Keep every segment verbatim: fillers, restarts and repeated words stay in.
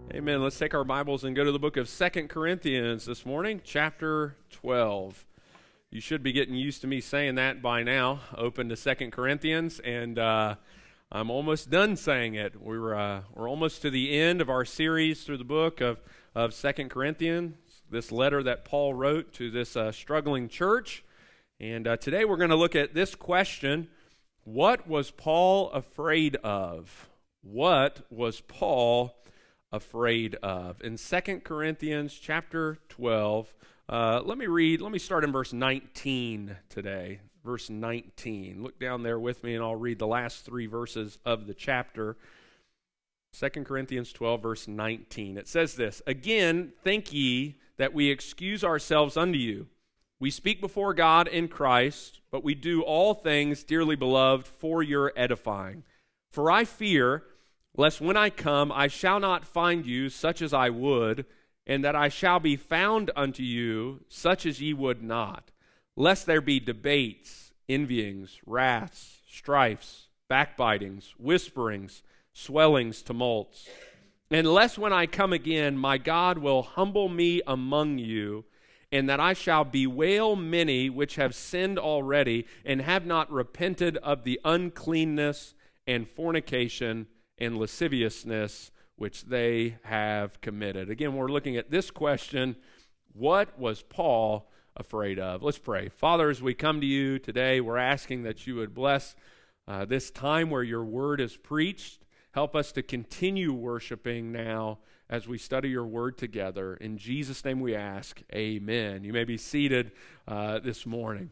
Amen. Let's take our Bibles and go to the book of Second Corinthians this morning, chapter twelve. You should be getting used to me saying that by now. Open to Second Corinthians, and uh, I'm almost done saying it. We're uh, we're almost to the end of our series through the book of, of Second Corinthians, this letter that Paul wrote to this uh, struggling church. And uh, today we're going to look at this question: what was Paul afraid of? What was Paul afraid of? In Second Corinthians chapter twelve, uh, let me read, let me start in verse nineteen today. Verse nineteen. Look down there with me and I'll read the last three verses of the chapter. Second Corinthians twelve, verse nineteen. It says this: "Again, think ye that we excuse ourselves unto you. We speak before God in Christ, but we do all things, dearly beloved, for your edifying. For I fear, lest when I come I shall not find you such as I would, and that I shall be found unto you such as ye would not, lest there be debates, envyings, wraths, strifes, backbitings, whisperings, swellings, tumults. And lest when I come again my God will humble me among you, and that I shall bewail many which have sinned already, and have not repented of the uncleanness and fornication and lasciviousness which they have committed." Again, we're looking at this question: what was Paul afraid of? Let's pray. Father, as we come to you today, we're asking that you would bless uh, this time where your word is preached. Help us to continue worshiping now as we study your word together. In Jesus' name we ask, amen. You may be seated uh, this morning.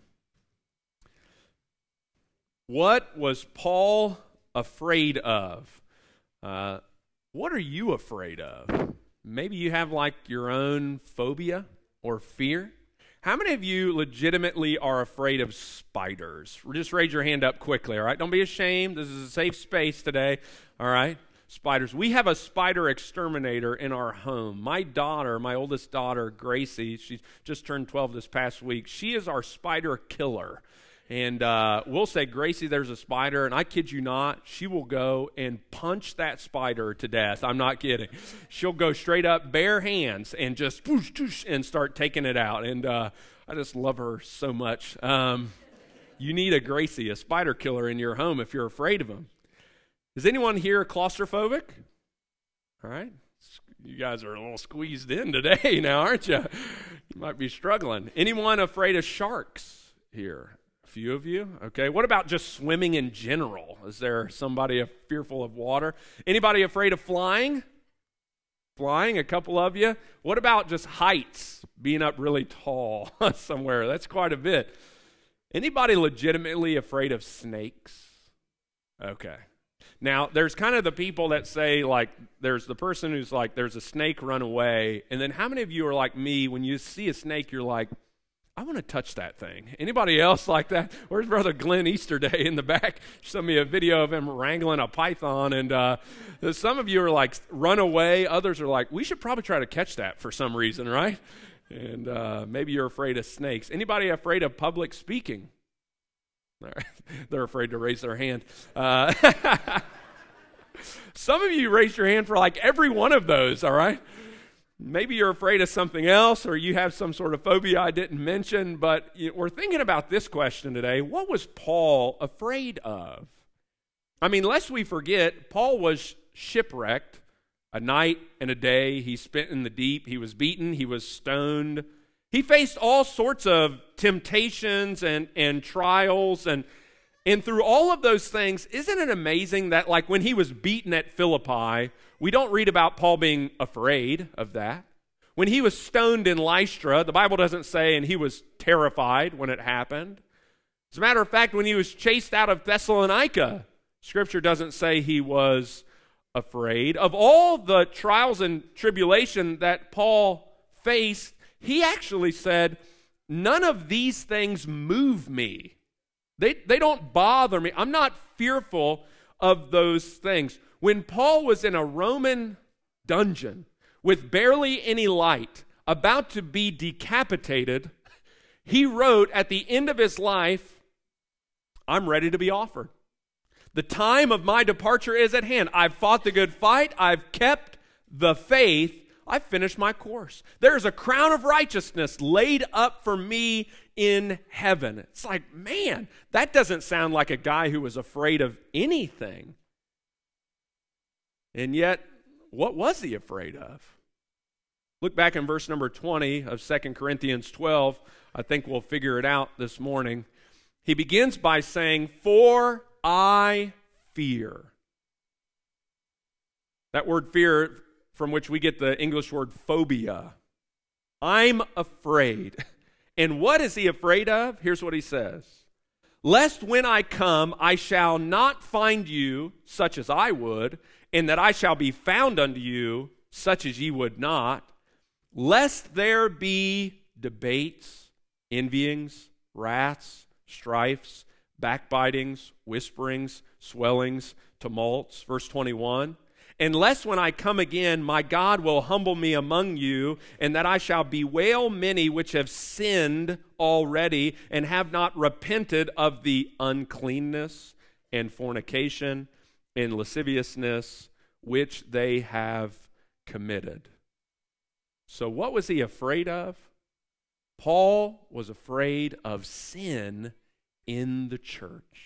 What was Paul afraid of? Uh, what are you afraid of? Maybe you have like your own phobia or fear. How many of you legitimately are afraid of spiders? Just raise your hand up quickly, all right? Don't be ashamed. This is a safe space today, all right? Spiders. We have a spider exterminator in our home. My daughter, my oldest daughter, Gracie, she just turned twelve this past week. She is our spider killer. And uh, we'll say, "Gracie, there's a spider," and I kid you not, she will go and punch that spider to death. I'm not kidding. She'll go straight up, bare hands, and just whoosh, whoosh, and start taking it out. And uh, I just love her so much. Um, you need a Gracie, a spider killer in your home if you're afraid of them. Is anyone here claustrophobic? All right. You guys are a little squeezed in today now, aren't you? You might be struggling. Anyone afraid of sharks here? A few of you? Okay. What about just swimming in general? Is there somebody fearful of water? Anybody afraid of flying? Flying, a couple of you. What about just heights? Being up really tall somewhere? That's quite a bit. Anybody legitimately afraid of snakes? Okay. Now, there's kind of the people that say, like, there's the person who's like, there's a snake, run away. And then how many of you are like me, when you see a snake, you're like, I want to touch that thing? Anybody else like that? Where's Brother Glenn Easterday in the back? Sent me a video of him wrangling a python. And uh, some of you are like, run away. Others are like, we should probably try to catch that for some reason, right? And uh, maybe you're afraid of snakes. Anybody afraid of public speaking? They're afraid to raise their hand. Uh, some of you raised your hand for like every one of those, all right? Maybe you're afraid of something else, or you have some sort of phobia I didn't mention, but we're thinking about this question today. What was Paul afraid of? I mean, lest we forget, Paul was shipwrecked. A night and a day he spent in the deep. He was beaten. He was stoned. He faced all sorts of temptations and, and trials, and, and through all of those things, isn't it amazing that like when he was beaten at Philippi, we don't read about Paul being afraid of that. When he was stoned in Lystra, the Bible doesn't say, and he was terrified when it happened. As a matter of fact, when he was chased out of Thessalonica, Scripture doesn't say he was afraid. Of all the trials and tribulation that Paul faced, he actually said, none of these things move me. They, they don't bother me. I'm not fearful of those things. When Paul was in a Roman dungeon with barely any light, about to be decapitated, he wrote at the end of his life, I'm ready to be offered. The time of my departure is at hand. I've fought the good fight. I've kept the faith, I've finished my course. There's a crown of righteousness laid up for me in heaven. It's like, man, that doesn't sound like a guy who was afraid of anything. And yet, what was he afraid of? Look back in verse number twenty of Second Corinthians twelve. I think we'll figure it out this morning. He begins by saying, "For I fear." That word fear, from which we get the English word phobia. I'm afraid. And what is he afraid of? Here's what he says. "Lest when I come, I shall not find you such as I would, and that I shall be found unto you such as ye would not, lest there be debates, envyings, wraths, strifes, backbitings, whisperings, swellings, tumults." Verse twenty-one. "Unless when I come again, my God will humble me among you, and that I shall bewail many which have sinned already, and have not repented of the uncleanness and fornication and lasciviousness which they have committed." So what was he afraid of? Paul was afraid of sin in the church.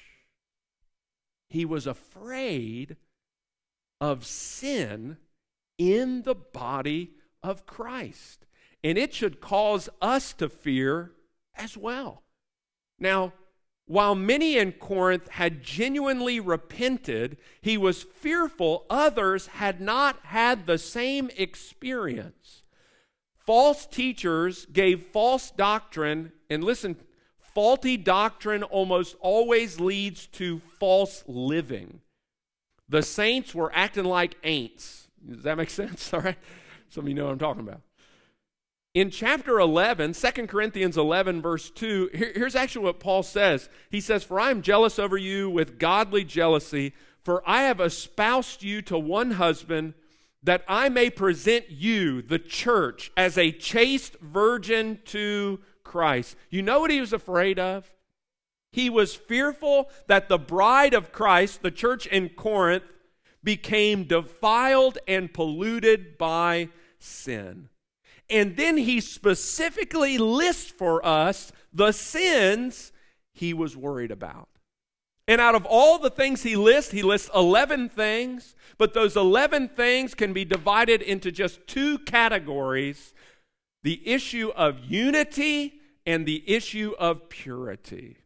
He was afraid of sin in the body of Christ. And it should cause us to fear as well. Now, while many in Corinth had genuinely repented, he was fearful others had not had the same experience. False teachers gave false doctrine, and listen, faulty doctrine almost always leads to false living. The saints were acting like ain'ts. Does that make sense? All right? Some of you know what I'm talking about. In chapter eleven, Second Corinthians eleven, verse two, here, here's actually what Paul says. He says, "For I am jealous over you with godly jealousy, for I have espoused you to one husband, that I may present you, the church, as a chaste virgin to Christ." You know what he was afraid of? He was fearful that the bride of Christ, the church in Corinth, became defiled and polluted by sin. And then he specifically lists for us the sins he was worried about. And out of all the things he lists, he lists eleven things, but those eleven things can be divided into just two categories: the issue of unity and the issue of purity.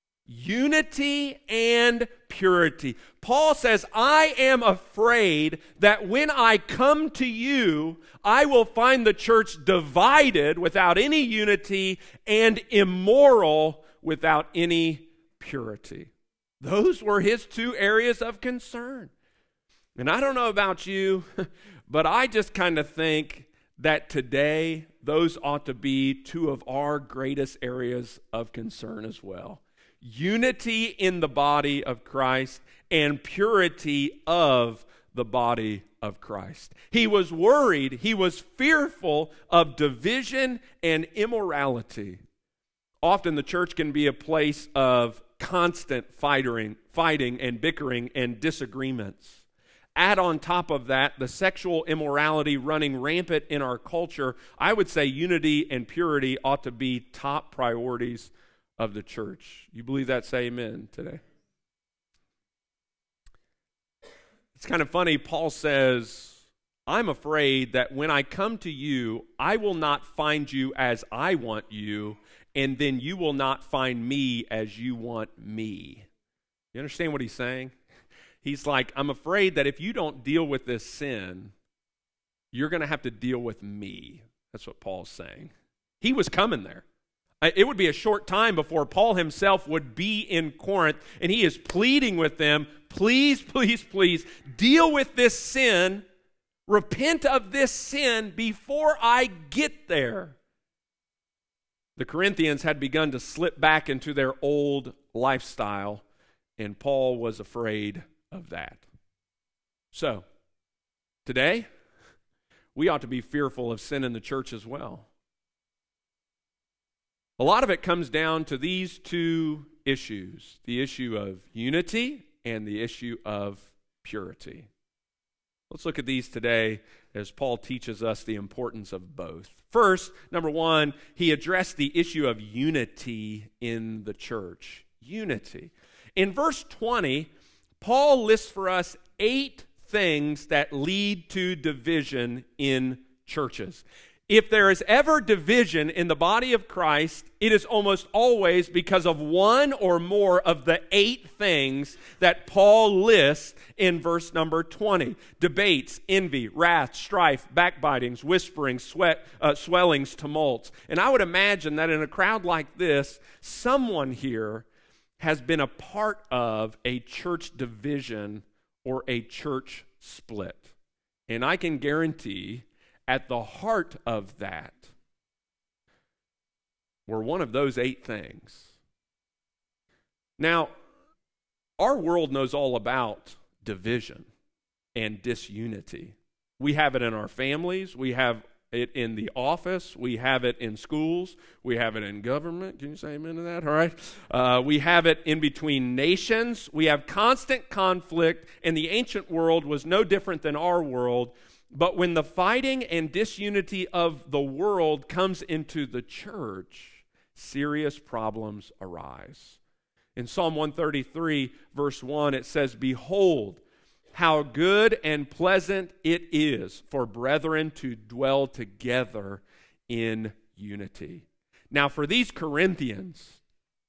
Unity and purity. Paul says, "I am afraid that when I come to you, I will find the church divided without any unity and immoral without any purity." Those were his two areas of concern. And I don't know about you, but I just kind of think that today those ought to be two of our greatest areas of concern as well. Unity in the body of Christ and purity of the body of Christ. He was worried, he was fearful of division and immorality. Often the church can be a place of constant fighting, fighting and bickering and disagreements. Add on top of that the sexual immorality running rampant in our culture. I would say unity and purity ought to be top priorities of the church. You believe that? Say amen today. It's kind of funny. Paul says, "I'm afraid that when I come to you, I will not find you as I want you, and then you will not find me as you want me." You understand what he's saying? He's like, I'm afraid that if you don't deal with this sin, you're going to have to deal with me. That's what Paul's saying. He was coming there. It would be a short time before Paul himself would be in Corinth, and he is pleading with them, please, please, please, deal with this sin, repent of this sin before I get there. The Corinthians had begun to slip back into their old lifestyle, and Paul was afraid of that. So, today, we ought to be fearful of sin in the church as well. A lot of it comes down to these two issues, the issue of unity and the issue of purity. Let's look at these today as Paul teaches us the importance of both. First, number one, he addressed the issue of unity in the church. Unity. In verse twenty, Paul lists for us eight things that lead to division in churches. If there is ever division in the body of Christ, it is almost always because of one or more of the eight things that Paul lists in verse number twenty. Debates, envy, wrath, strife, backbitings, whisperings, sweat, uh, swellings, tumults. And I would imagine that in a crowd like this, someone here has been a part of a church division or a church split. And I can guarantee at the heart of that were one of those eight things. Now, our world knows all about division and disunity. We have it in our families. We have it in the office. We have it in schools. We have it in government. Can you say amen to that? All right. Uh, we have it in between nations. We have constant conflict, and the ancient world was no different than our world. But when the fighting and disunity of the world comes into the church, serious problems arise. In Psalm one thirty-three, verse one, it says, "Behold, how good and pleasant it is for brethren to dwell together in unity." Now, for these Corinthians,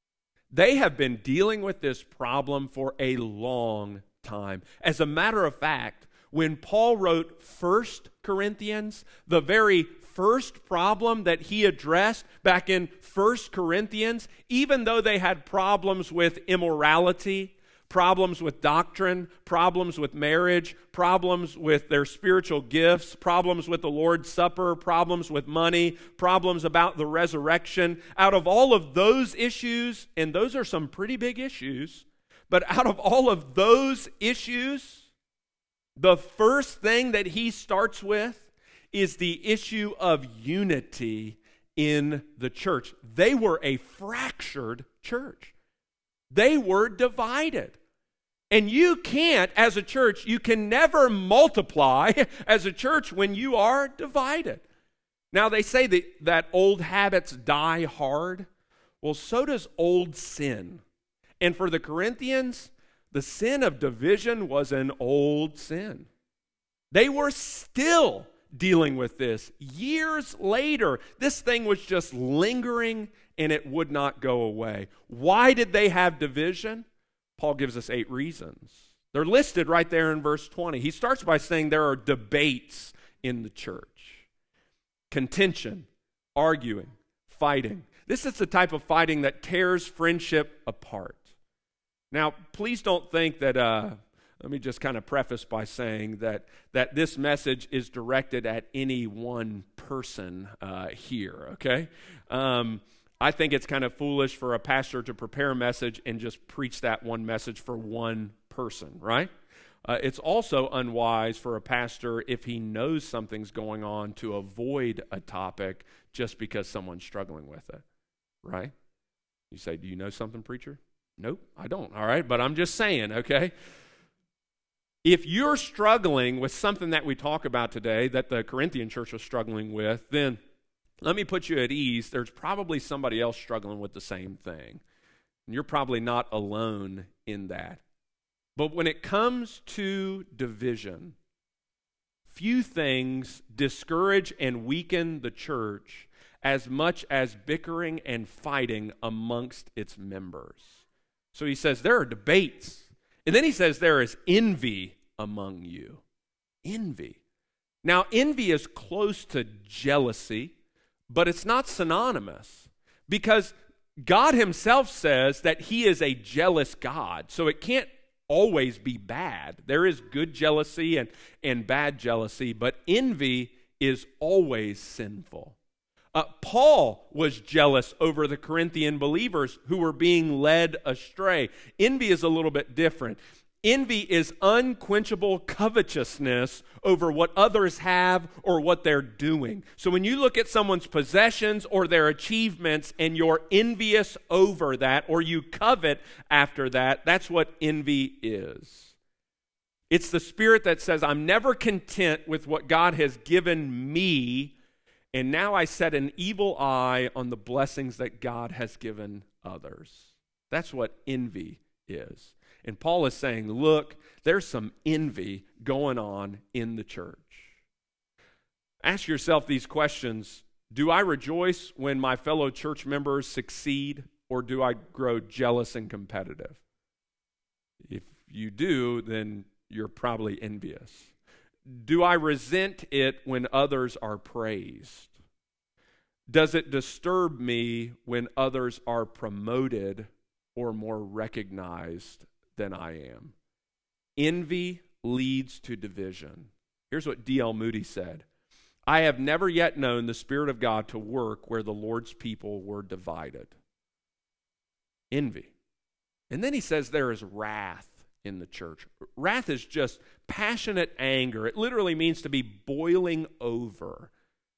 they have been dealing with this problem for a long time. As a matter of fact, when Paul wrote First Corinthians, the very first problem that he addressed back in First Corinthians, even though they had problems with immorality, problems with doctrine, problems with marriage, problems with their spiritual gifts, problems with the Lord's Supper, problems with money, problems about the resurrection, out of all of those issues, and those are some pretty big issues, but out of all of those issues, the first thing that he starts with is the issue of unity in the church. They were a fractured church. They were divided. And you can't, as a church, you can never multiply as a church when you are divided. Now, they say that, that old habits die hard. Well, so does old sin. And for the Corinthians, the sin of division was an old sin. They were still dealing with this. Years later, this thing was just lingering and it would not go away. Why did they have division? Paul gives us eight reasons. They're listed right there in verse twenty. He starts by saying there are debates in the church. Contention, arguing, fighting. This is the type of fighting that tears friendship apart. Now, please don't think that, uh, let me just kind of preface by saying that, that this message is directed at any one person uh, here, okay? Um, I think it's kind of foolish for a pastor to prepare a message and just preach that one message for one person, right? Uh, it's also unwise for a pastor, if he knows something's going on, to avoid a topic just because someone's struggling with it, right? You say, "Do you know something, preacher?" Nope, I don't, all right? But I'm just saying, okay? If you're struggling with something that we talk about today that the Corinthian church was struggling with, then let me put you at ease. There's probably somebody else struggling with the same thing. And you're probably not alone in that. But when it comes to division, few things discourage and weaken the church as much as bickering and fighting amongst its members. So he says there are debates. And then he says there is envy among you. Envy. Now, envy is close to jealousy, but it's not synonymous. Because God himself says that he is a jealous God. So it can't always be bad. There is good jealousy and, and bad jealousy, but envy is always sinful. Uh, Paul was jealous over the Corinthian believers who were being led astray. Envy is a little bit different. Envy is unquenchable covetousness over what others have or what they're doing. So when you look at someone's possessions or their achievements and you're envious over that or you covet after that, that's what envy is. It's the spirit that says, I'm never content with what God has given me, and now I set an evil eye on the blessings that God has given others. That's what envy is. And Paul is saying, look, there's some envy going on in the church. Ask yourself these questions. Do I rejoice when my fellow church members succeed, or do I grow jealous and competitive? If you do, then you're probably envious. Do I resent it when others are praised? Does it disturb me when others are promoted or more recognized than I am? Envy leads to division. Here's what D L Moody said. I have never yet known the Spirit of God to work where the Lord's people were divided. Envy. And then he says there is wrath in the church. Wrath is just passionate anger. It literally means to be boiling over.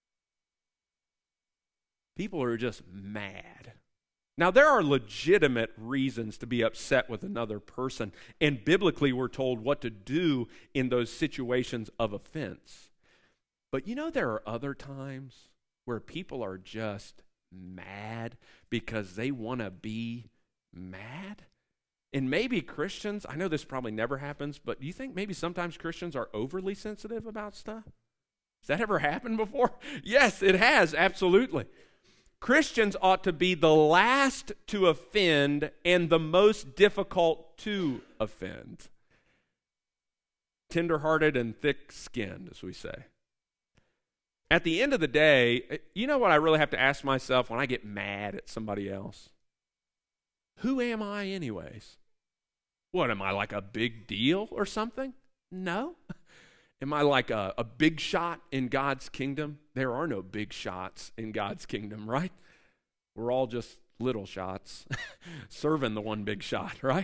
People are just mad. Now, there are legitimate reasons to be upset with another person, and biblically we're told what to do in those situations of offense. But you know, there are other times where people are just mad because they want to be mad. And maybe Christians, I know this probably never happens, but do you think maybe sometimes Christians are overly sensitive about stuff? Has that ever happened before? Yes, it has, absolutely. Christians ought to be the last to offend and the most difficult to offend. Tender-hearted and thick-skinned, as we say. At the end of the day, you know what I really have to ask myself when I get mad at somebody else? Who am I anyways? What, am I like a big deal or something? No. Am I like a, a big shot in God's kingdom? There are no big shots in God's kingdom, right? We're all just little shots serving the one big shot, right?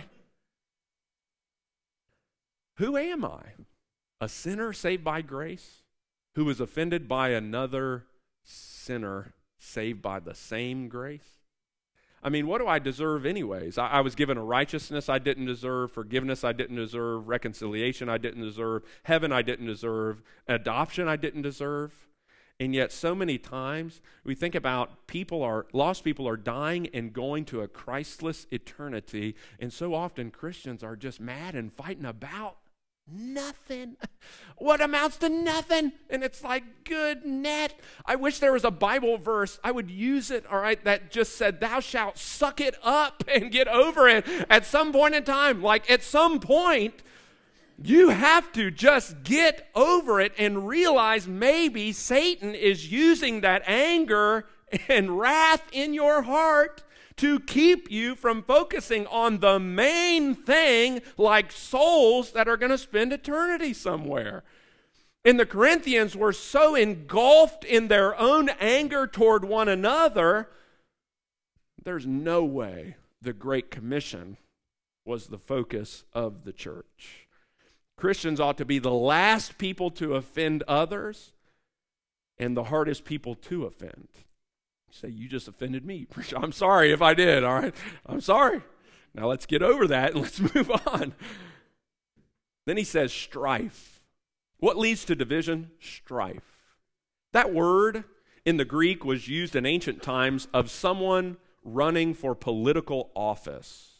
Who am I? A sinner saved by grace who was offended by another sinner saved by the same grace? I mean, what do I deserve anyways? I, I was given a righteousness I didn't deserve, forgiveness I didn't deserve, reconciliation I didn't deserve, heaven I didn't deserve, adoption I didn't deserve. And yet so many times we think about people are, lost people are dying and going to a Christless eternity, and so often Christians are just mad and fighting about nothing. What amounts to nothing? And it's like, good net. I wish there was a Bible verse. I would use it, all right, that just said, thou shalt suck it up and get over it at some point in time. Like at some point, you have to just get over it and realize maybe Satan is using that anger and wrath in your heart to keep you from focusing on the main thing, like souls that are going to spend eternity somewhere. And the Corinthians were so engulfed in their own anger toward one another, there's no way the Great Commission was the focus of the church. Christians ought to be the last people to offend others and the hardest people to offend. You say, you just offended me. I'm sorry if I did, all right? I'm sorry. Now let's get over that and let's move on. Then he says strife. What leads to division? Strife. That word in the Greek was used in ancient times of someone running for political office.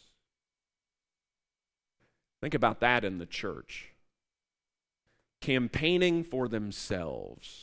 Think about that in the church. Campaigning for themselves.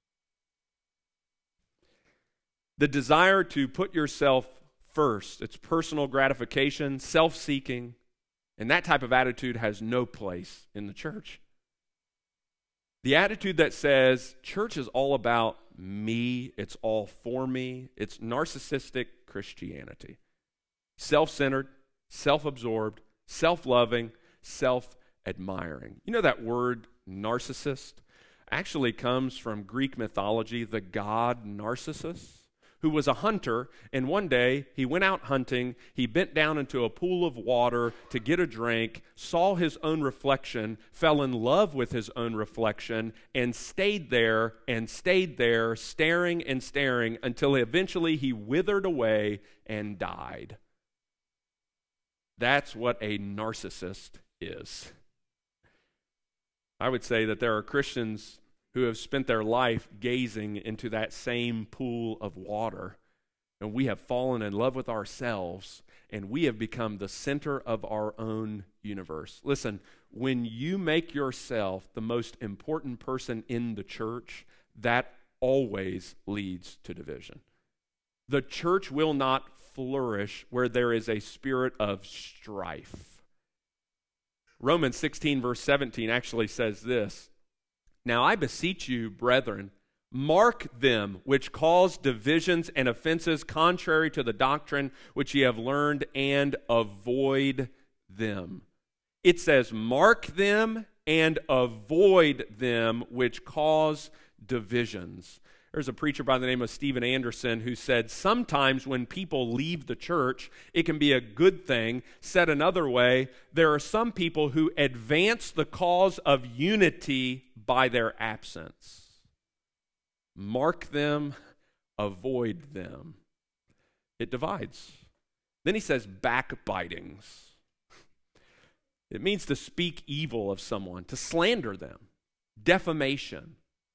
The desire to put yourself first. It's personal gratification, self-seeking, and that type of attitude has no place in the church. The attitude that says, church is all about me, it's all for me, it's narcissistic Christianity. Self-centered, self-absorbed, self-loving, self-admiring. You know that word narcissist actually comes from Greek mythology, the god Narcissus, who was a hunter, and one day he went out hunting, he bent down into a pool of water to get a drink, saw his own reflection, fell in love with his own reflection, and stayed there and stayed there, staring and staring, until eventually he withered away and died. That's what a narcissist is. I would say that there are Christians who have spent their life gazing into that same pool of water, and we have fallen in love with ourselves, and we have become the center of our own universe. Listen, when you make yourself the most important person in the church, that always leads to division. The church will not flourish where there is a spirit of strife. Romans sixteen, verse seventeen actually says this, "Now I beseech you, brethren, mark them which cause divisions and offenses contrary to the doctrine which ye have learned, and avoid them." It says, mark them and avoid them which cause divisions. There's a preacher by the name of Stephen Anderson who said, sometimes when people leave the church, it can be a good thing. Said another way, there are some people who advance the cause of unity by their absence. Mark them, avoid them. It divides. Then he says backbitings. It means to speak evil of someone, to slander them, defamation.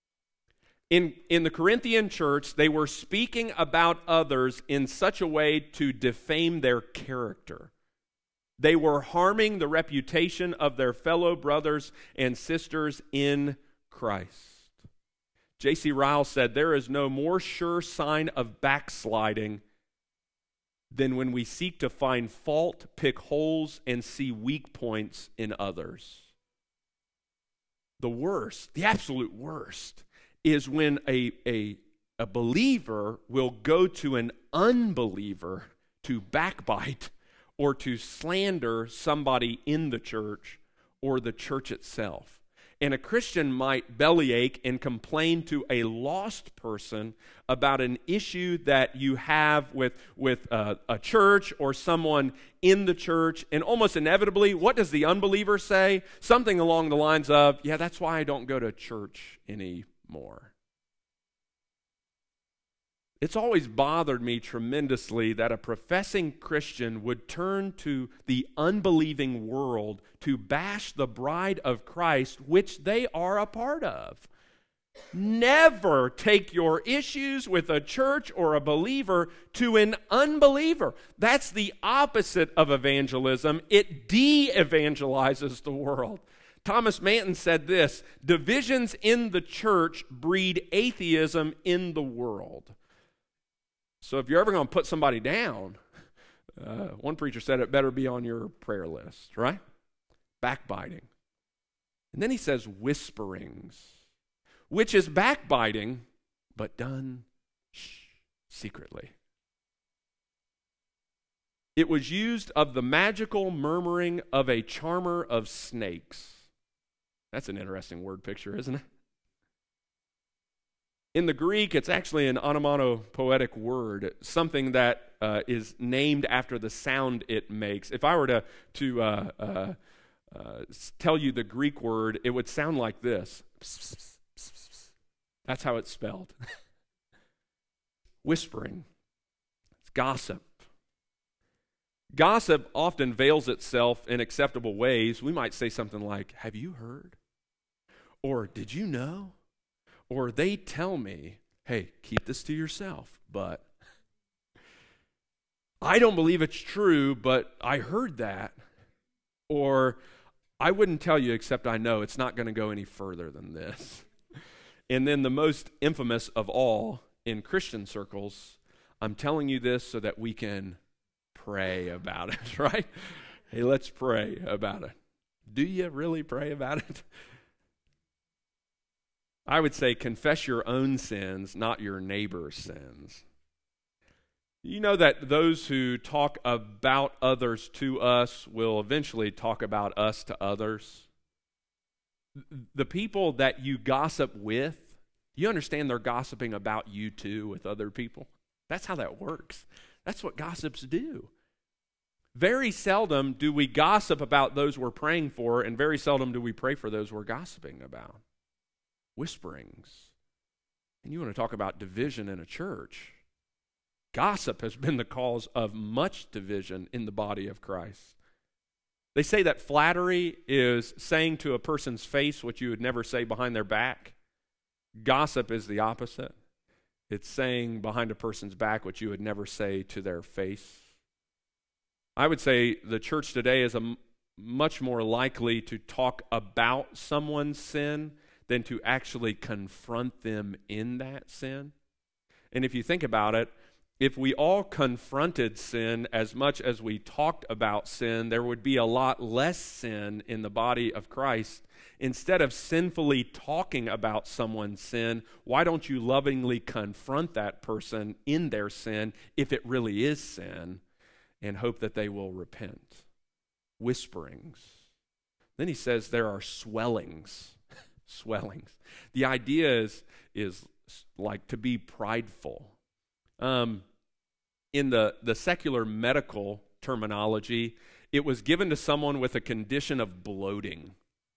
In, in the Corinthian church, they were speaking about others in such a way to defame their character. They were harming the reputation of their fellow brothers and sisters in Christ. J C Ryle said, there is no more sure sign of backsliding than when we seek to find fault, pick holes, and see weak points in others. The worst, the absolute worst, is when a, a, a believer will go to an unbeliever to backbite or to slander somebody in the church or the church itself. And a Christian might bellyache and complain to a lost person about an issue that you have with, with uh, a church or someone in the church. And almost inevitably, what does the unbeliever say? Something along the lines of, yeah, that's why I don't go to church anymore. It's always bothered me tremendously that a professing Christian would turn to the unbelieving world to bash the bride of Christ, which they are a part of. Never take your issues with a church or a believer to an unbeliever. That's the opposite of evangelism. It de-evangelizes the world. Thomas Manton said this, divisions in the church breed atheism in the world. So if you're ever going to put somebody down, uh, one preacher said it better be on your prayer list, right? Backbiting. And then he says whisperings, which is backbiting, but done shh, secretly. It was used of the magical murmuring of a charmer of snakes. That's an interesting word picture, isn't it? In the Greek, it's actually an onomatopoetic word, something that uh, is named after the sound it makes. If I were to, to uh, uh, uh, tell you the Greek word, it would sound like this. That's how it's spelled. Whispering. It's gossip. Gossip often veils itself in acceptable ways. We might say something like, have you heard? Or did you know? Or they tell me, hey, keep this to yourself, but I don't believe it's true, but I heard that. Or I wouldn't tell you except I know it's not going to go any further than this. And then the most infamous of all in Christian circles, I'm telling you this so that we can pray about it, right? Hey, let's pray about it. Do you really pray about it? I would say confess your own sins, not your neighbor's sins. You know that those who talk about others to us will eventually talk about us to others. The people that you gossip with, you understand they're gossiping about you too with other people. That's how that works. That's what gossips do. Very seldom do we gossip about those we're praying for, and very seldom do we pray for those we're gossiping about. Whisperings. And you want to talk about division in a church. Gossip has been the cause of much division in the body of Christ. They say that flattery is saying to a person's face what you would never say behind their back. Gossip is the opposite. It's saying behind a person's back what you would never say to their face. I would say the church today is a m- much more likely to talk about someone's sin than to actually confront them in that sin. And if you think about it, if we all confronted sin as much as we talked about sin, there would be a lot less sin in the body of Christ. Instead of sinfully talking about someone's sin, why don't you lovingly confront that person in their sin, if it really is sin, and hope that they will repent? Whisperings. Then he says there are swellings. Swellings. The idea is, is like to be prideful. Um, in the, the secular medical terminology, it was given to someone with a condition of bloating.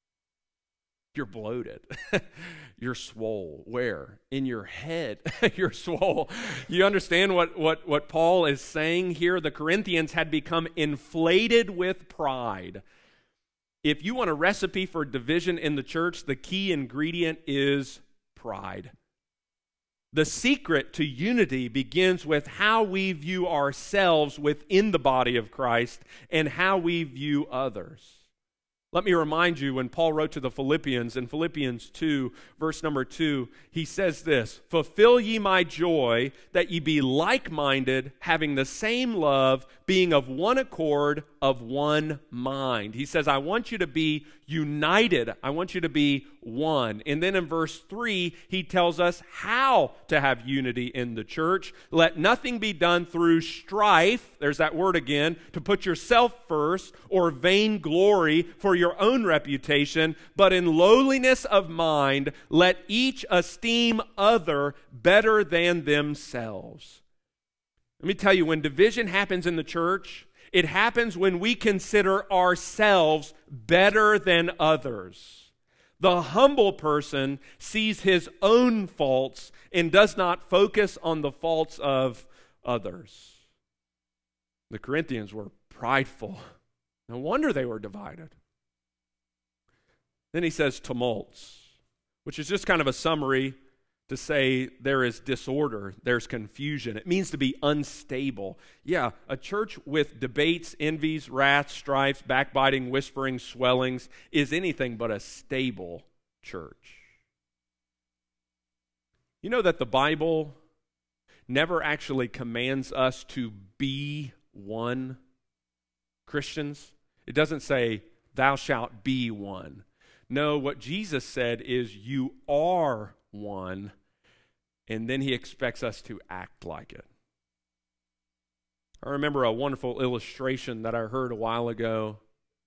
You're bloated. You're swole. Where? In your head. You're swole. You understand what, what, what Paul is saying here? The Corinthians had become inflated with pride. If you want a recipe for division in the church, the key ingredient is pride. The secret to unity begins with how we view ourselves within the body of Christ and how we view others. Let me remind you, when Paul wrote to the Philippians, in Philippians two, verse number two, he says this, "Fulfill ye my joy, that ye be like-minded, having the same love, being of one accord, of one mind." He says, I want you to be united. I want you to be one. And then in verse three, he tells us how to have unity in the church. Let nothing be done through strife, there's that word again, to put yourself first, or vainglory for your own reputation, but in lowliness of mind, let each esteem other better than themselves. Let me tell you, when division happens in the church, it happens when we consider ourselves better than others. The humble person sees his own faults and does not focus on the faults of others. The Corinthians were prideful. No wonder they were divided. Then he says tumults, which is just kind of a summary to say there is disorder, there's confusion. It means to be unstable. Yeah, a church with debates, envies, wrath, strifes, backbiting, whispering, swellings is anything but a stable church. You know that the Bible never actually commands us to be one. Christians, it doesn't say, thou shalt be one. No, what Jesus said is, you are one, and then he expects us to act like it. I remember a wonderful illustration that I heard a while ago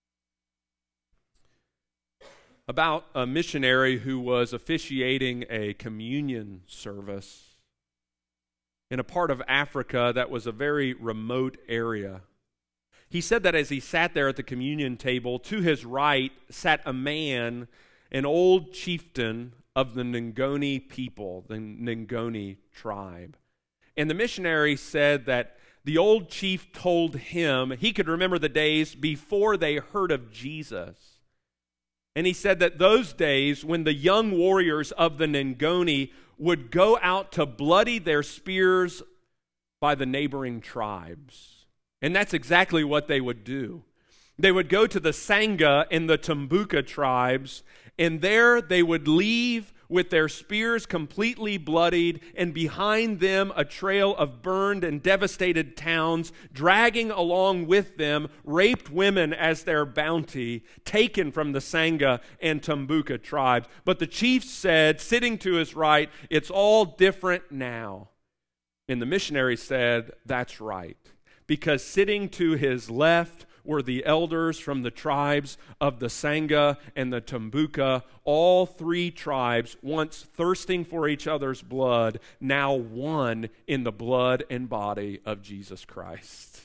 about a missionary who was officiating a communion service in a part of Africa that was a very remote area. He said that as he sat there at the communion table, to his right sat a man, an old chieftain of the Ngoni people, the Ngoni tribe. And the missionary said that the old chief told him he could remember the days before they heard of Jesus. And he said that those days when the young warriors of the Ngoni would go out to bloody their spears by the neighboring tribes. And that's exactly what they would do. They would go to the Sangha and the Tumbuka tribes, and there they would leave with their spears completely bloodied, and behind them a trail of burned and devastated towns, dragging along with them raped women as their bounty, taken from the Sangha and Tumbuka tribes. But the chief said, sitting to his right, it's all different now. And the missionary said, that's right. Because sitting to his left were the elders from the tribes of the Sangha and the Tumbuka, all three tribes, once thirsting for each other's blood, now one in the blood and body of Jesus Christ.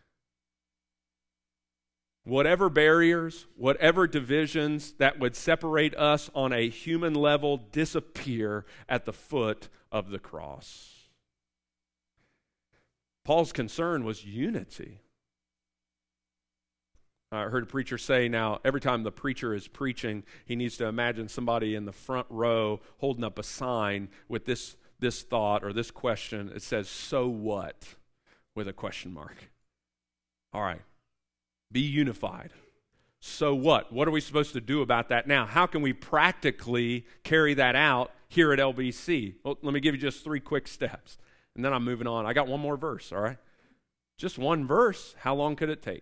Whatever barriers, whatever divisions that would separate us on a human level disappear at the foot of the cross. Paul's concern was unity. I heard a preacher say now, every time the preacher is preaching, he needs to imagine somebody in the front row holding up a sign with this, this thought or this question. It says, "So what?" with a question mark. All right. Be unified. So what? What are we supposed to do about that now? How can we practically carry that out here at L B C? Well, let me give you just three quick steps, and then I'm moving on. I got one more verse, all right? Just one verse. How long could it take?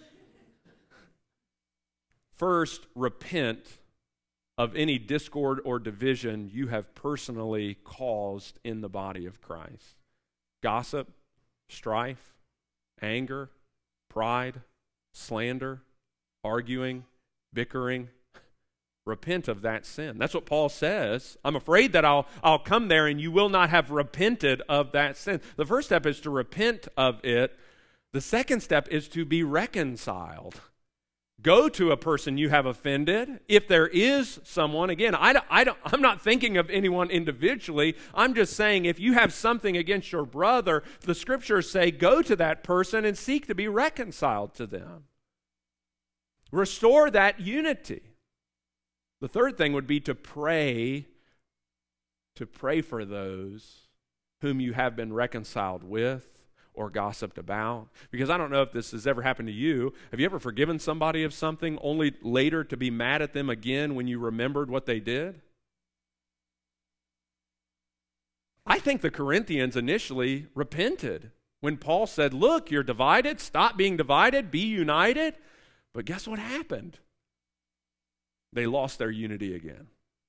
First, repent of any discord or division you have personally caused in the body of Christ. Gossip, strife, anger, pride, slander, arguing, bickering. Repent of that sin. That's what Paul says. I'm afraid that I'll, I'll come there and you will not have repented of that sin. The first step is to repent of it. The second step is to be reconciled. Go to a person you have offended. If there is someone, again, I don't, I don't, I'm not thinking of anyone individually. I'm just saying if you have something against your brother, the scriptures say go to that person and seek to be reconciled to them. Restore that unity. The third thing would be to pray, to pray for those whom you have been reconciled with or gossiped about. Because I don't know if this has ever happened to you. Have you ever forgiven somebody of something only later to be mad at them again when you remembered what they did? I think the Corinthians initially repented when Paul said, look, you're divided, stop being divided, be united. But guess what happened? They lost their unity again.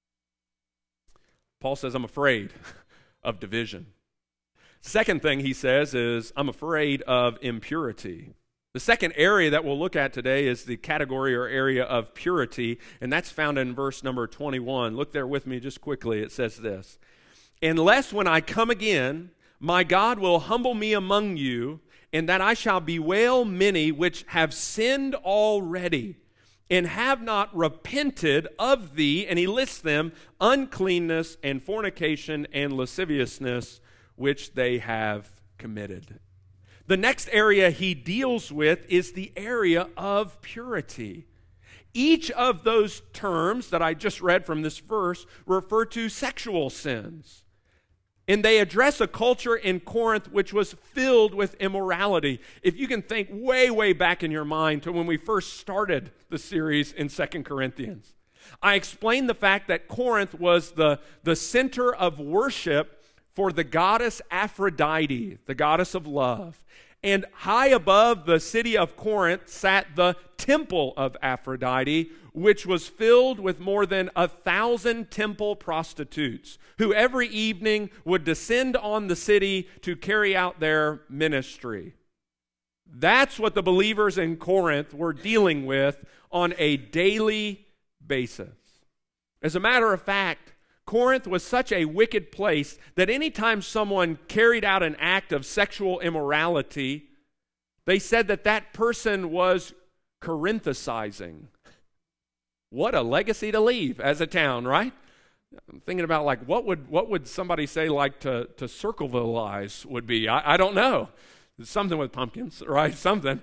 Paul says, I'm afraid of division. Second thing he says is, I'm afraid of impurity. The second area that we'll look at today is the category or area of purity, and that's found in verse number twenty-one. Look there with me just quickly. It says this, unless when I come again, my God will humble me among you, and that I shall bewail many which have sinned already, and have not repented of thee, and he lists them, uncleanness and fornication and lasciviousness, which they have committed. The next area he deals with is the area of purity. Each of those terms that I just read from this verse refer to sexual sins. And they address a culture in Corinth which was filled with immorality. If you can think way, way back in your mind to when we first started the series in Second Corinthians, I explained the fact that Corinth was the, the center of worship for the goddess Aphrodite, the goddess of love. And high above the city of Corinth sat the temple of Aphrodite, which was filled with more than a thousand temple prostitutes, who every evening would descend on the city to carry out their ministry. That's what the believers in Corinth were dealing with on a daily basis. As a matter of fact, Corinth was such a wicked place that anytime someone carried out an act of sexual immorality, they said that that person was Corinthicizing. What a legacy to leave as a town, right? I'm thinking about like what would what would somebody say like to, to Circleville-ize would be? I, I don't know. Something with pumpkins, right? Something.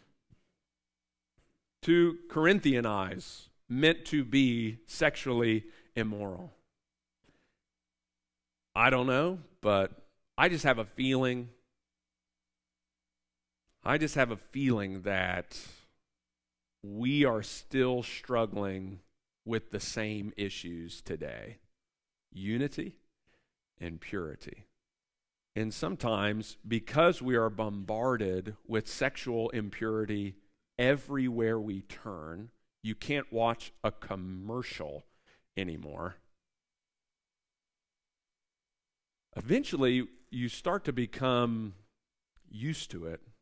To Corinthianize meant to be sexually immoral. I don't know, but I just have a feeling, I just have a feeling that we are still struggling with the same issues today. Unity and purity. And sometimes, because we are bombarded with sexual impurity everywhere we turn, you can't watch a commercial anymore. Eventually, you start to become used to it,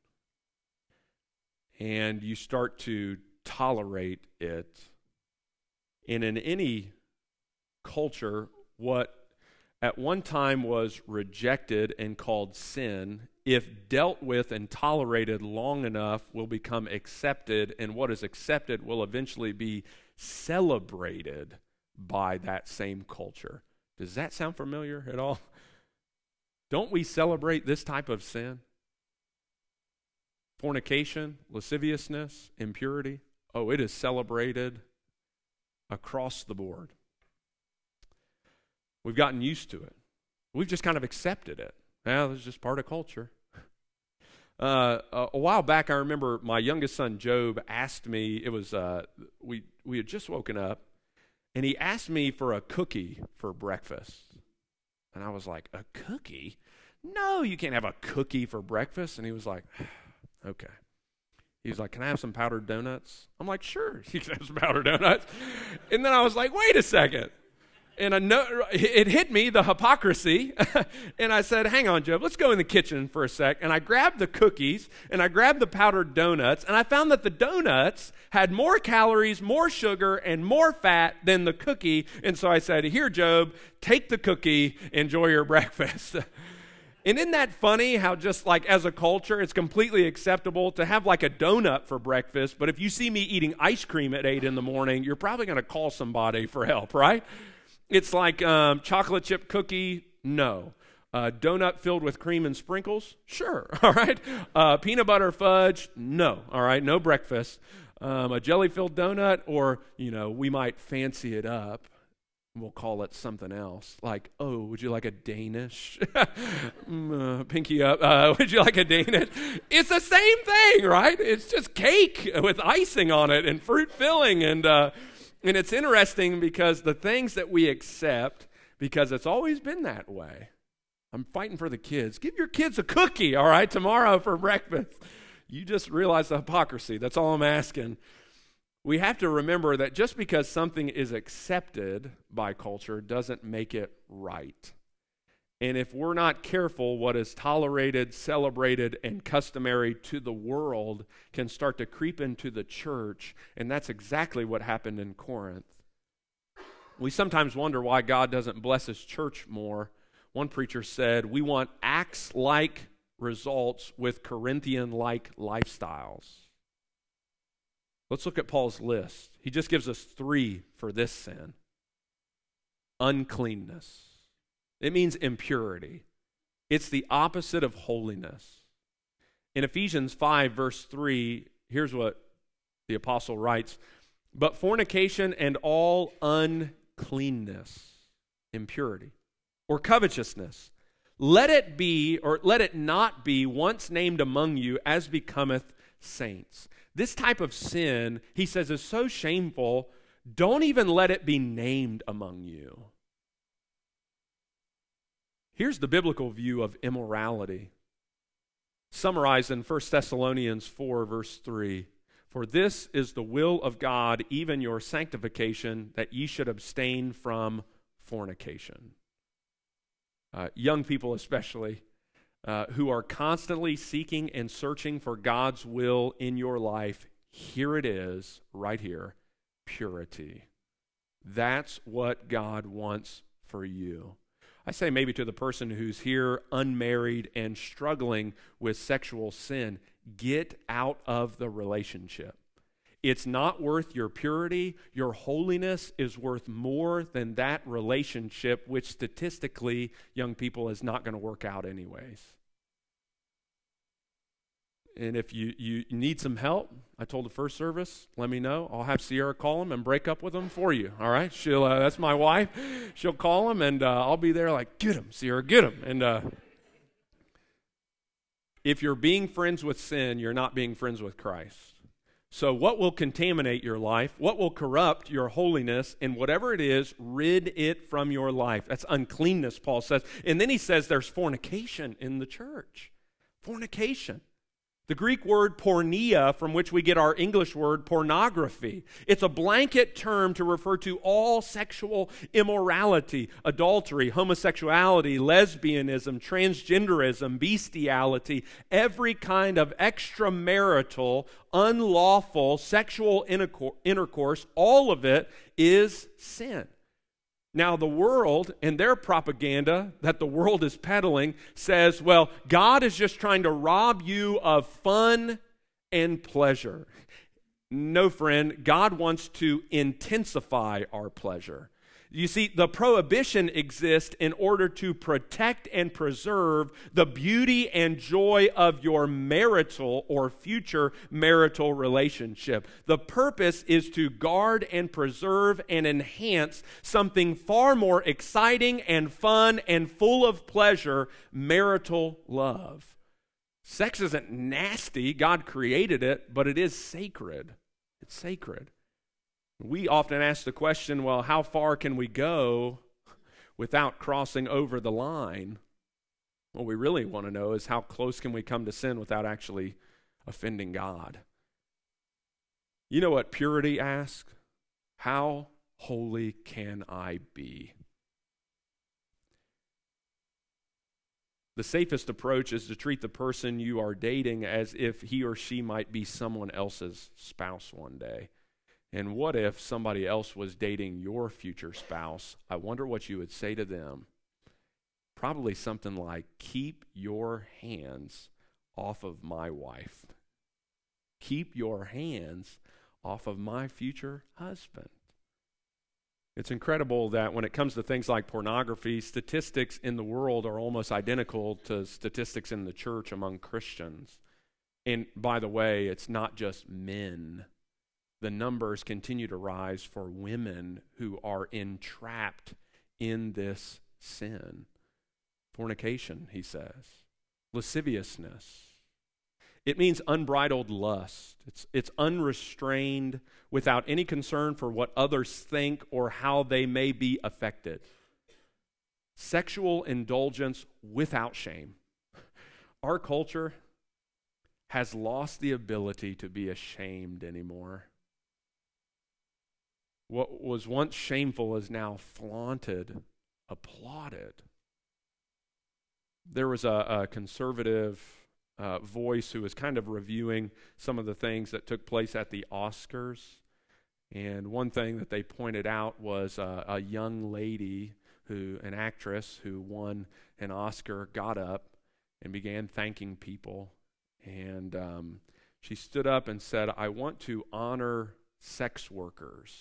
and you start to tolerate it. And in any culture, what at one time was rejected and called sin, if dealt with and tolerated long enough, will become accepted, and what is accepted will eventually be celebrated by that same culture. Does that sound familiar at all? Don't we celebrate this type of sin? Fornication, lasciviousness, impurity. Oh, it is celebrated across the board. We've gotten used to it. We've just kind of accepted it. Yeah, it's just part of culture. Uh, a, a while back, I remember my youngest son, Job, asked me, it was, uh, we, we had just woken up, and he asked me for a cookie for breakfast. And I was like, a cookie? No, you can't have a cookie for breakfast. And he was like, okay. He was like, can I have some powdered donuts? I'm like, sure, you can have some powdered donuts. And then I was like, wait a second. And I know, it hit me, the hypocrisy. And I said, hang on, Job, let's go in the kitchen for a sec. And I grabbed the cookies, and I grabbed the powdered donuts, and I found that the donuts had more calories, more sugar, and more fat than the cookie. And so I said, here, Job, take the cookie, enjoy your breakfast. And isn't that funny how just like as a culture, it's completely acceptable to have like a donut for breakfast, but if you see me eating ice cream at eight in the morning, you're probably going to call somebody for help, right? It's like um, chocolate chip cookie, no. Uh, donut filled with cream and sprinkles, sure, all right. Uh, peanut butter fudge, no, all right, no breakfast. Um, a jelly-filled donut, or, you know, we might fancy it up. We'll call it something else, like, oh, would you like a Danish? mm, uh, pinky up, uh, would you like a Danish? It's the same thing, right? It's just cake with icing on it and fruit filling, and uh, and it's interesting because the things that we accept, because it's always been that way. I'm fighting for the kids. Give your kids a cookie, all right, tomorrow for breakfast. You just realize the hypocrisy. That's all I'm asking. We have to remember that just because something is accepted by culture doesn't make it right. And if we're not careful, what is tolerated, celebrated, and customary to the world can start to creep into the church, and that's exactly what happened in Corinth. We sometimes wonder why God doesn't bless his church more. One preacher said, we want Acts-like results with Corinthian-like lifestyles. Let's look at Paul's list. He just gives us three for this sin. Uncleanness. It means impurity. It's the opposite of holiness. In Ephesians five, verse three, here's what the apostle writes. But fornication and all uncleanness, impurity, or covetousness, let it be, or let it not be once named among you as becometh saints. This type of sin, he says, is so shameful, don't even let it be named among you. Here's the biblical view of immorality, summarized in First Thessalonians four, verse three. For this is the will of God, even your sanctification, that ye should abstain from fornication. Uh, young people especially, uh, who are constantly seeking and searching for God's will in your life, here it is, right here, purity. That's what God wants for you. I say maybe to the person who's here unmarried and struggling with sexual sin, get out of the relationship. It's not worth your purity. Your holiness is worth more than that relationship, which statistically, young people, is not going to work out anyways. And if you, you need some help, I told the first service, let me know. I'll have Sierra call them and break up with them for you, all right? She'll, uh, that's my wife. She'll call them, and uh, I'll be there like, get them, Sierra, get them. And uh, if you're being friends with sin, you're not being friends with Christ. So what will contaminate your life? What will corrupt your holiness? And whatever it is, rid it from your life. That's uncleanness, Paul says. And then he says there's fornication in the church. Fornication. The Greek word porneia, from which we get our English word pornography. It's a blanket term to refer to all sexual immorality, adultery, homosexuality, lesbianism, transgenderism, bestiality, every kind of extramarital, unlawful sexual intercourse, all of it is sin. Now, the world and their propaganda that the world is peddling says, well, God is just trying to rob you of fun and pleasure. No, friend, God wants to intensify our pleasure. You see, the prohibition exists in order to protect and preserve the beauty and joy of your marital or future marital relationship. The purpose is to guard and preserve and enhance something far more exciting and fun and full of pleasure, marital love. Sex isn't nasty. God created it, but it is sacred. It's sacred. We often ask the question, well, how far can we go without crossing over the line? What we really want to know is how close can we come to sin without actually offending God? You know what purity asks? How holy can I be? The safest approach is to treat the person you are dating as if he or she might be someone else's spouse one day. And what if somebody else was dating your future spouse? I wonder what you would say to them. Probably something like, keep your hands off of my wife. Keep your hands off of my future husband. It's incredible that when it comes to things like pornography, statistics in the world are almost identical to statistics in the church among Christians. And by the way, it's not just men. The numbers continue to rise for women who are entrapped in this sin. Fornication, he says. Lasciviousness. It means unbridled lust. It's, it's unrestrained, without any concern for what others think or how they may be affected. Sexual indulgence without shame. Our culture has lost the ability to be ashamed anymore. What was once shameful is now flaunted, applauded. There was a, a conservative uh, voice who was kind of reviewing some of the things that took place at the Oscars. And one thing that they pointed out was uh, a young lady, who, an actress who won an Oscar, got up and began thanking people. And um, she stood up and said, "I want to honor sex workers."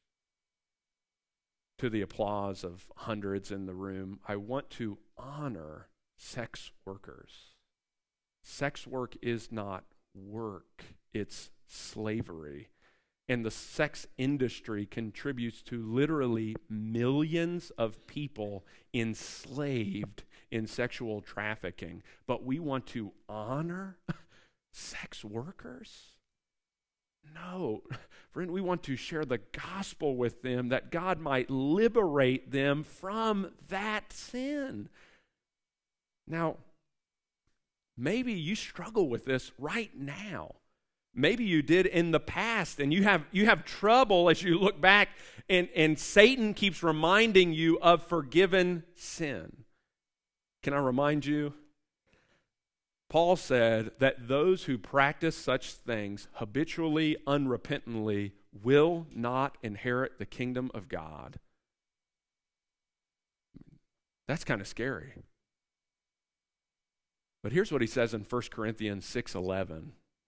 To the applause of hundreds in the room, I want to honor sex workers. Sex work is not work, it's slavery. And the sex industry contributes to literally millions of people enslaved in sexual trafficking. But we want to honor sex workers? No, friend, we want to share the gospel with them that God might liberate them from that sin. Now, maybe you struggle with this right now. Maybe you did in the past, and you have you have trouble as you look back, and, and Satan keeps reminding you of forgiven sin. Can I remind you? Paul said that those who practice such things habitually, unrepentantly, will not inherit the kingdom of God. That's kind of scary. But here's what he says in First Corinthians six eleven.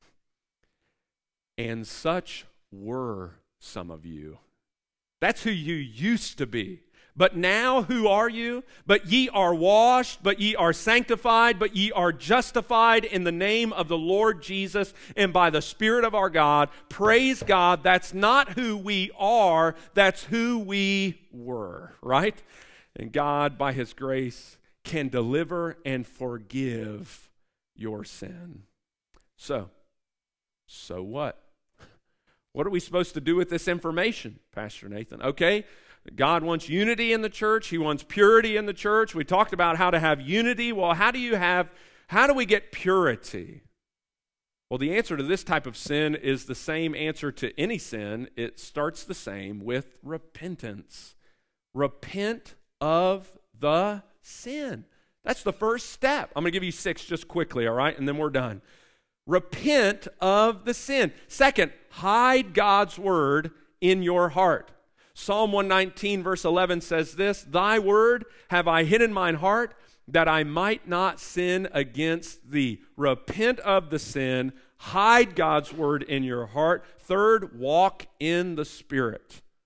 And such were some of you. That's who you used to be. But now who are you? But ye are washed, but ye are sanctified, but ye are justified in the name of the Lord Jesus and by the Spirit of our God. Praise God. That's not who we are. That's who we were, right? And God, by His grace, can deliver and forgive your sin. So, so what? What are we supposed to do with this information, Pastor Nathan? Okay. God wants unity in the church. He wants purity in the church. We talked about how to have unity. Well, how do you have, how do we get purity? Well, the answer to this type of sin is the same answer to any sin. It starts the same with repentance. Repent of the sin. That's the first step. I'm going to give you six just quickly, all right? And then we're done. Repent of the sin. Second, hide God's word in your heart. Psalm one nineteen verse eleven says this, Thy word have I hid in mine heart, that I might not sin against thee. Repent of the sin, hide God's word in your heart. Third, walk in the Spirit.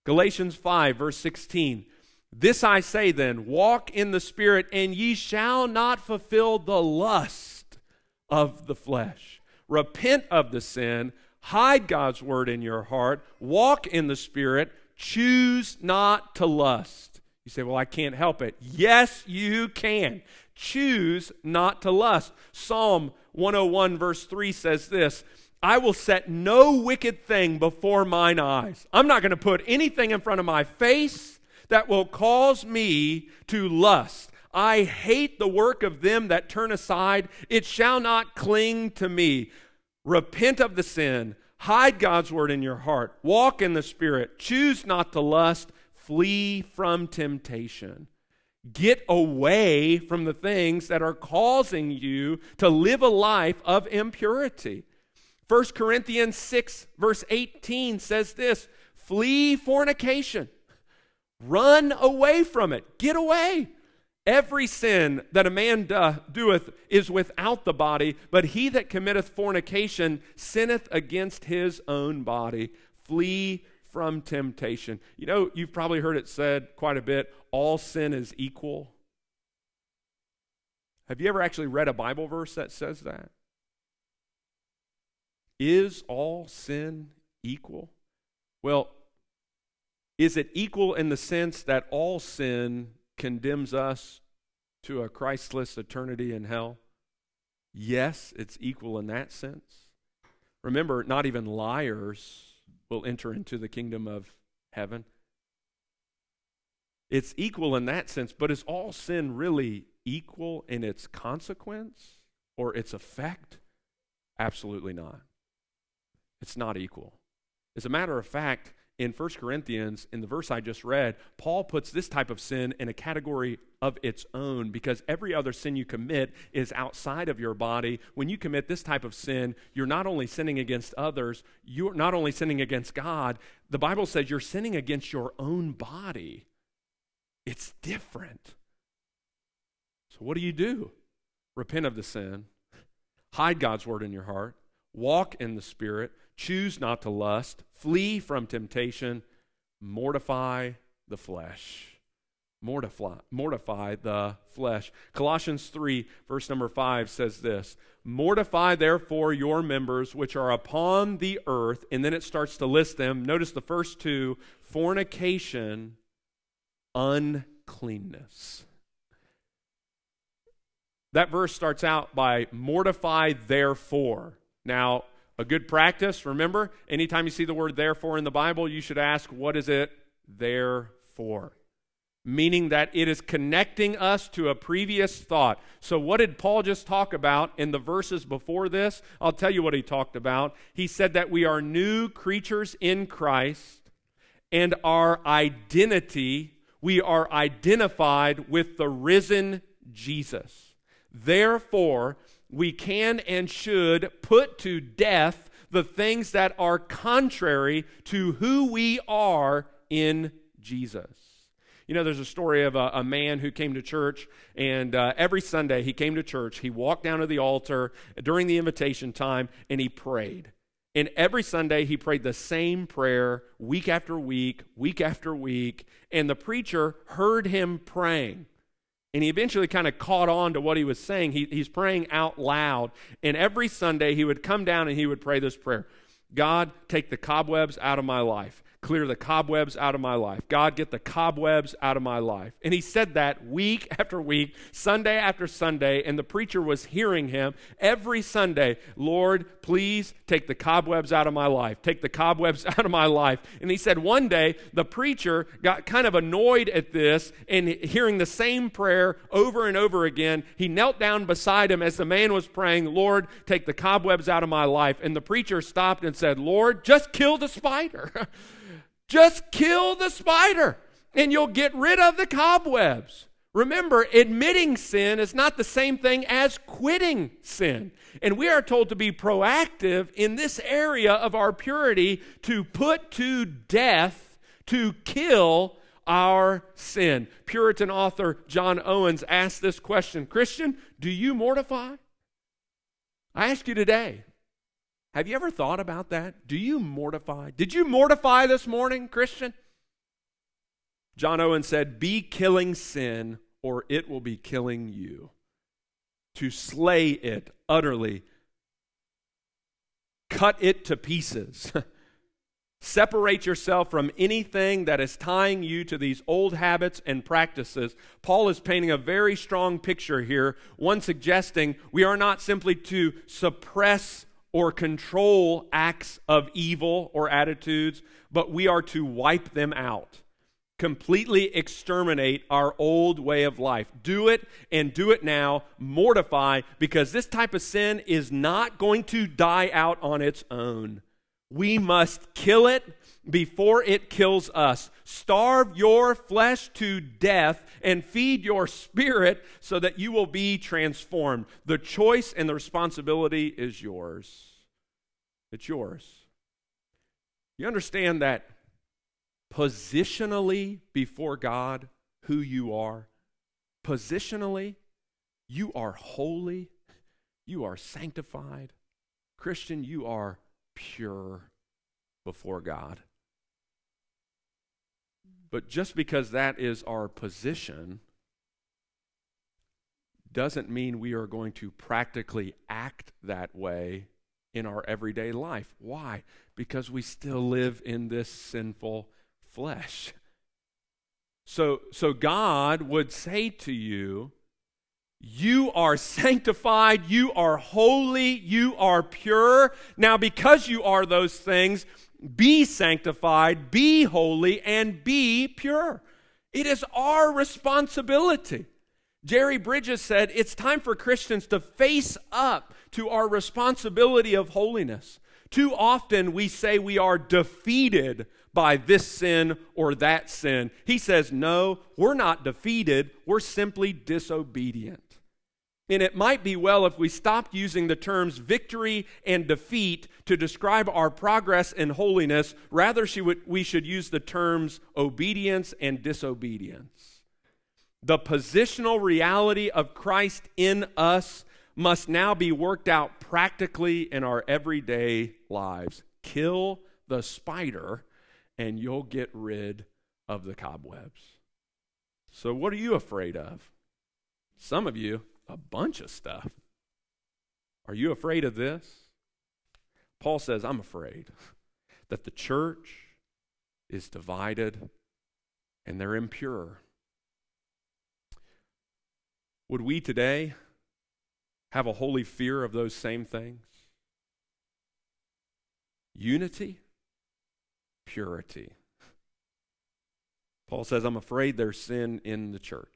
Galatians five, verse sixteen. This I say then, walk in the Spirit, and ye shall not fulfill the lust of the flesh. Repent of the sin, hide God's word in your heart, walk in the Spirit, choose not to lust. You say, well, I can't help it. Yes, you can. Choose not to lust. Psalm one oh one, verse three says this, I will set no wicked thing before mine eyes. I'm not going to put anything in front of my face that will cause me to lust. I hate the work of them that turn aside. It shall not cling to me. Repent of the sin. Hide God's word in your heart. Walk in the Spirit. Choose not to lust. Flee from temptation. Get away from the things that are causing you to live a life of impurity. First Corinthians six, verse eighteen says this, flee fornication. Run away from it. Get away. Every sin that a man do, doeth is without the body, but he that committeth fornication sinneth against his own body. Flee from temptation. You know, you've probably heard it said quite a bit, all sin is equal. Have you ever actually read a Bible verse that says that? Is all sin equal? Well, is it equal in the sense that all sin condemns us to a Christless eternity in hell? Yes, it's equal in that sense. Remember, not even liars will enter into the kingdom of heaven. It's equal in that sense, but is all sin really equal in its consequence or its effect? Absolutely not. It's not equal. As a matter of fact, in First Corinthians, in the verse I just read, Paul puts this type of sin in a category of its own because every other sin you commit is outside of your body. When you commit this type of sin, you're not only sinning against others, you're not only sinning against God, the Bible says you're sinning against your own body. It's different. So what do you do? Repent of the sin, hide God's word in your heart, walk in the Spirit, choose not to lust, flee from temptation, mortify the flesh. Mortify, mortify the flesh. Colossians three, verse number five says this, mortify therefore your members which are upon the earth, and then it starts to list them. Notice the first two, fornication, uncleanness. That verse starts out by mortify therefore. Now, a good practice, remember, anytime you see the word therefore in the Bible, you should ask, what is it there for? Meaning that it is connecting us to a previous thought. So what did Paul just talk about in the verses before this? I'll tell you what he talked about. He said that we are new creatures in Christ, and our identity, we are identified with the risen Jesus. Therefore, we can and should put to death the things that are contrary to who we are in Jesus. You know, there's a story of a, a man who came to church, and uh, every Sunday he came to church. He walked down to the altar during the invitation time, and he prayed. And every Sunday he prayed the same prayer week after week, week after week, and the preacher heard him praying. And he eventually kind of caught on to what he was saying. He, he's praying out loud. And every Sunday he would come down and he would pray this prayer. God, take the cobwebs out of my life. Clear the cobwebs out of my life. God, get the cobwebs out of my life. And he said that week after week, Sunday after Sunday, and the preacher was hearing him every Sunday. Lord, please take the cobwebs out of my life. Take the cobwebs out of my life. And he said one day the preacher got kind of annoyed at this and hearing the same prayer over and over again. He knelt down beside him as the man was praying, Lord, take the cobwebs out of my life. And the preacher stopped and said, Lord, just kill the spider. Just kill the spider and you'll get rid of the cobwebs. Remember, admitting sin is not the same thing as quitting sin. And we are told to be proactive in this area of our purity to put to death, to kill our sin. Puritan author John Owens asked this question, Christian, do you mortify? I ask you today, have you ever thought about that? Do you mortify? Did you mortify this morning, Christian? John Owen said, "Be killing sin, or it will be killing you." To slay it utterly, cut it to pieces. Separate yourself from anything that is tying you to these old habits and practices. Paul is painting a very strong picture here, one suggesting we are not simply to suppress or control acts of evil or attitudes, but we are to wipe them out. Completely exterminate our old way of life. Do it and do it now. Mortify, because this type of sin is not going to die out on its own. We must kill it before it kills us. Starve your flesh to death and feed your spirit so that you will be transformed. The choice and the responsibility is yours. It's yours. You understand that positionally before God, who you are, positionally, you are holy, you are sanctified. Christian, you are pure before God. But just because that is our position doesn't mean we are going to practically act that way in our everyday life. Why? Because we still live in this sinful flesh. So, so God would say to you, you are sanctified, you are holy, you are pure. Now, because you are those things, be sanctified, be holy, and be pure. It is our responsibility. Jerry Bridges said, it's time for Christians to face up to our responsibility of holiness. Too often we say we are defeated by this sin or that sin. He says, no, we're not defeated, we're simply disobedient. And it might be well if we stopped using the terms victory and defeat to describe our progress in holiness. Rather, we should use the terms obedience and disobedience. The positional reality of Christ in us must now be worked out practically in our everyday lives. Kill the spider and you'll get rid of the cobwebs. So what are you afraid of? Some of you, a bunch of stuff. Are you afraid of this? Paul says, I'm afraid that the church is divided and they're impure. Would we today have a holy fear of those same things? Unity, purity. Paul says, I'm afraid there's sin in the church.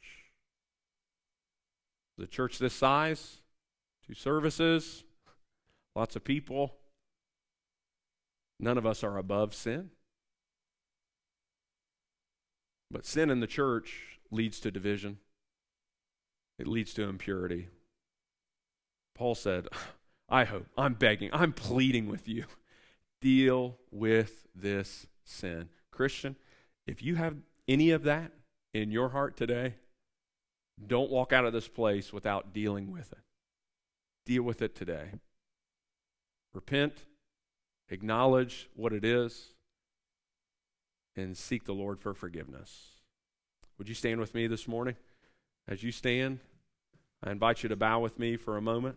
The church this size, two services, lots of people. None of us are above sin. But sin in the church leads to division. It leads to impurity. Paul said, I hope, I'm begging, I'm pleading with you. Deal with this sin. Christian, if you have any of that in your heart today, don't walk out of this place without dealing with it. Deal with it today. Repent, acknowledge what it is, and seek the Lord for forgiveness. Would you stand with me this morning? As you stand, I invite you to bow with me for a moment.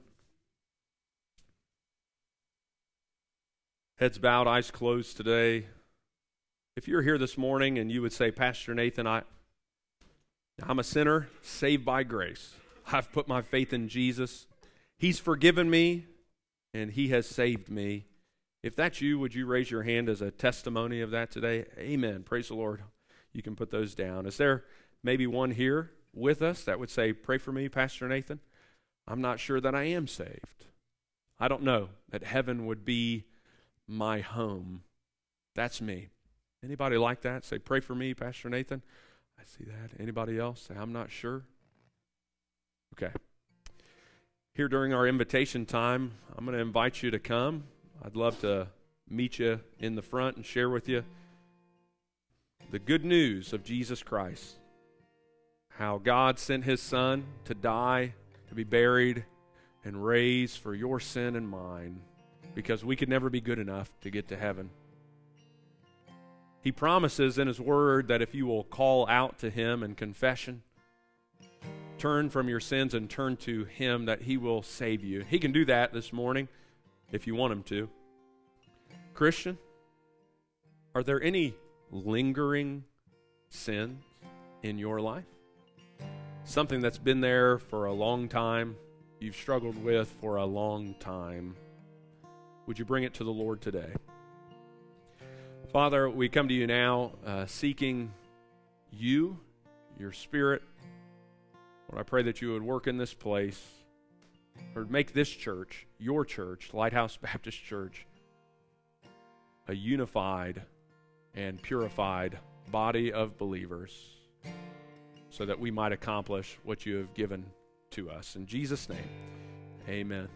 Heads bowed, eyes closed today. If you're here this morning and you would say, Pastor Nathan, I, I'm a sinner saved by grace. I've put my faith in Jesus. He's forgiven me and He has saved me. If that's you, would you raise your hand as a testimony of that today? Amen. Praise the Lord. You can put those down. Is there maybe one here with us that would say, pray for me, Pastor Nathan? I'm not sure that I am saved. I don't know that heaven would be my home. That's me. Anybody like that? Say, pray for me, Pastor Nathan. I see that. Anybody else? Say, I'm not sure. Okay. Here during our invitation time, I'm going to invite you to come. I'd love to meet you in the front and share with you the good news of Jesus Christ. How God sent His Son to die, to be buried, and raised for your sin and mine, because we could never be good enough to get to heaven. He promises in His Word that if you will call out to Him in confession, turn from your sins and turn to Him, that He will save you. He can do that this morning if you want Him to. Christian, are there any lingering sins in your life? Something that's been there for a long time, you've struggled with for a long time. Would you bring it to the Lord today? Father, we come to you now uh, seeking you, your Spirit. Lord, I pray that you would work in this place, or make this church, your church, Lighthouse Baptist Church, a unified and purified body of believers, so that we might accomplish what you have given to us. In Jesus' name, amen.